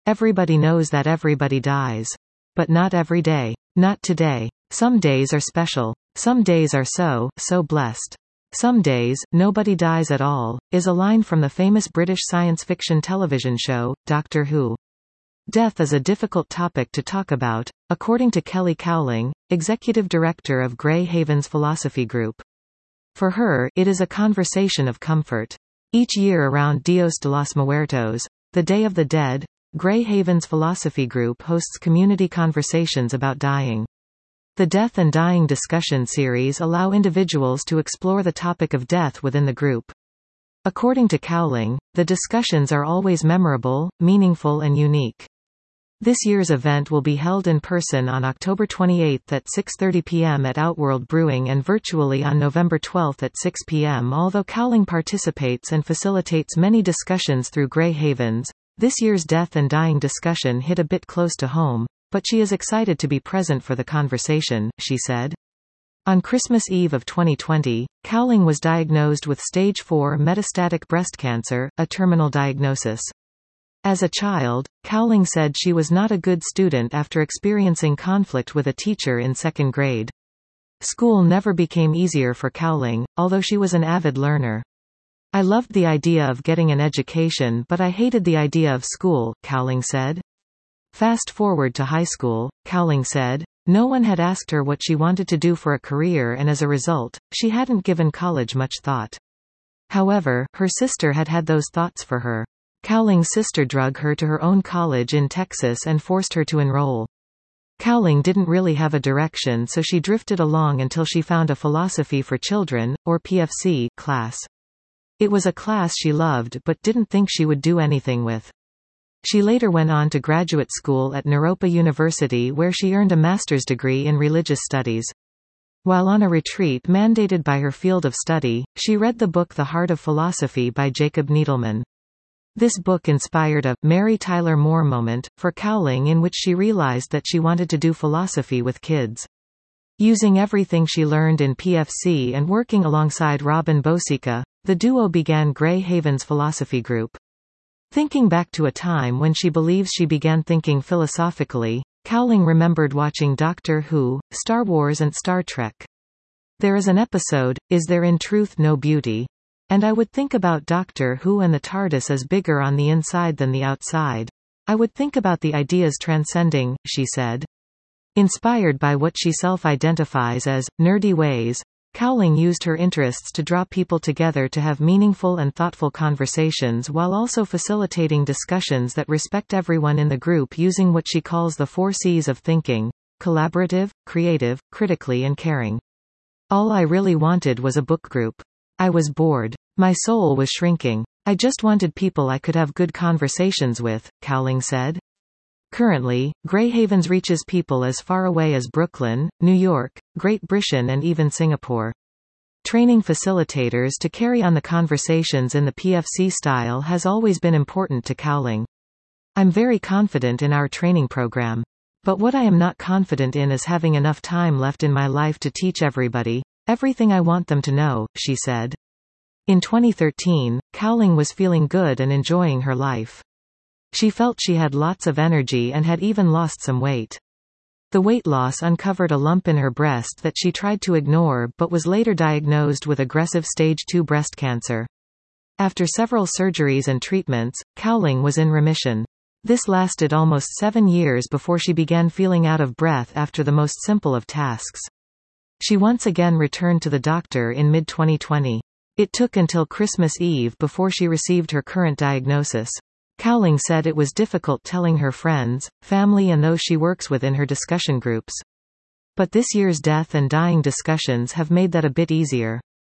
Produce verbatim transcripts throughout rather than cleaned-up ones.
Everybody knows that everybody dies. But not every day. Not today. Some days are special. Some days are so, so blessed. Some days, nobody dies at all, is a line from the famous British science fiction television show, Doctor Who. Death is a difficult topic to talk about, according to Kelly Cowling, executive director of Grey Havens Philosophy Group. For her, it is a conversation of comfort. Each year around Dios de los Muertos, the Day of the Dead, Grey Havens Philosophy Group hosts community conversations about dying. The Death and Dying discussion series allow individuals to explore the topic of death within the group. According to Cowling, the discussions are always memorable, meaningful and unique. This year's event will be held in person on October twenty-eighth at six thirty p m at Outworld Brewing and virtually on November twelfth at six p m Although Cowling participates and facilitates many discussions through Grey Havens, this year's Death and Dying discussion hit a bit close to home, but she is excited to be present for the conversation, she said. On Christmas Eve of twenty twenty, Cowling was diagnosed with stage four metastatic breast cancer, a terminal diagnosis. As a child, Cowling said she was not a good student after experiencing conflict with a teacher in second grade. School never became easier for Cowling, although she was an avid learner. I loved the idea of getting an education but I hated the idea of school, Cowling said. Fast forward to high school, Cowling said, no one had asked her what she wanted to do for a career and as a result, she hadn't given college much thought. However, her sister had had those thoughts for her. Cowling's sister drug her to her own college in Texas and forced her to enroll. Cowling didn't really have a direction so she drifted along until she found a Philosophy for Children, or P F C, class. It was a class she loved but didn't think she would do anything with. She later went on to graduate school at Naropa University where she earned a master's degree in religious studies. While on a retreat mandated by her field of study, she read the book The Heart of Philosophy by Jacob Needleman. This book inspired a Mary Tyler Moore moment for Cowling in which she realized that she wanted to do philosophy with kids. Using everything she learned in P F C and working alongside Robin Bosica, the duo began Grey Havens Philosophy Group. Thinking back to a time when she believes she began thinking philosophically, Cowling remembered watching Doctor Who, Star Wars and Star Trek. There is an episode, Is There in Truth No Beauty? And I would think about Doctor Who and the TARDIS as bigger on the inside than the outside. I would think about the ideas transcending, she said. Inspired by what she self-identifies as nerdy ways, Cowling used her interests to draw people together to have meaningful and thoughtful conversations while also facilitating discussions that respect everyone in the group using what she calls the four C's of thinking: collaborative, creative, critically and caring. All I really wanted was a book group. I was bored. My soul was shrinking. I just wanted people I could have good conversations with, Cowling said. Currently, Grey Havens reaches people as far away as Brooklyn, New York, Great Britain and even Singapore. Training facilitators to carry on the conversations in the P F C style has always been important to Cowling. I'm very confident in our training program. But what I am not confident in is having enough time left in my life to teach everybody everything I want them to know, she said. In twenty thirteen, Cowling was feeling good and enjoying her life. She felt she had lots of energy and had even lost some weight. The weight loss uncovered a lump in her breast that she tried to ignore but was later diagnosed with aggressive stage two breast cancer. After several surgeries and treatments, Cowling was in remission. This lasted almost seven years before she began feeling out of breath after the most simple of tasks. She once again returned to the doctor in mid twenty twenty. It took until Christmas Eve before she received her current diagnosis. Cowling said it was difficult telling her friends, family and those she works with in her discussion groups. But this year's Death and Dying discussions have made that a bit easier.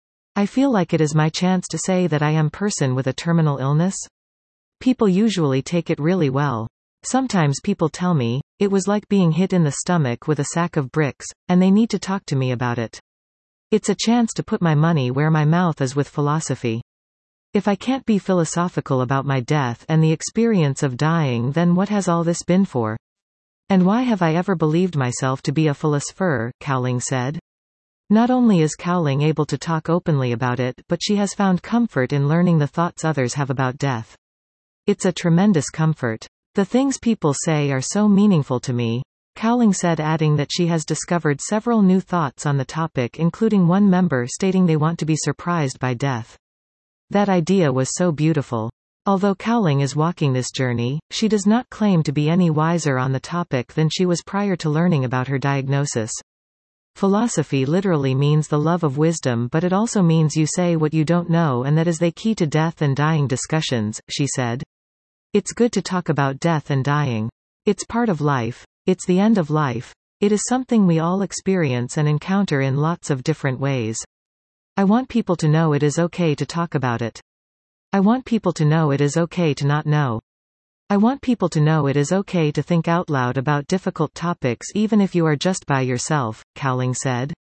I feel like it is my chance to say that I am a person with a terminal illness. People usually take it really well. Sometimes people tell me, it was like being hit in the stomach with a sack of bricks, and they need to talk to me about it. It's a chance to put my money where my mouth is with philosophy. If I can't be philosophical about my death and the experience of dying, then what has all this been for? And why have I ever believed myself to be a philosopher, Cowling said. Not only is Cowling able to talk openly about it, but she has found comfort in learning the thoughts others have about death. It's a tremendous comfort. The things people say are so meaningful to me, Cowling said, adding that she has discovered several new thoughts on the topic, including one member stating they want to be surprised by death. That idea was so beautiful. Although Cowling is walking this journey, she does not claim to be any wiser on the topic than she was prior to learning about her diagnosis. Philosophy literally means the love of wisdom, but it also means you say what you don't know, and that is the key to death and dying discussions, she said. It's good to talk about death and dying. It's part of life. It's the end of life. It is something we all experience and encounter in lots of different ways. I want people to know it is okay to talk about it. I want people to know it is okay to not know. I want people to know it is okay to think out loud about difficult topics even if you are just by yourself, Cowling said.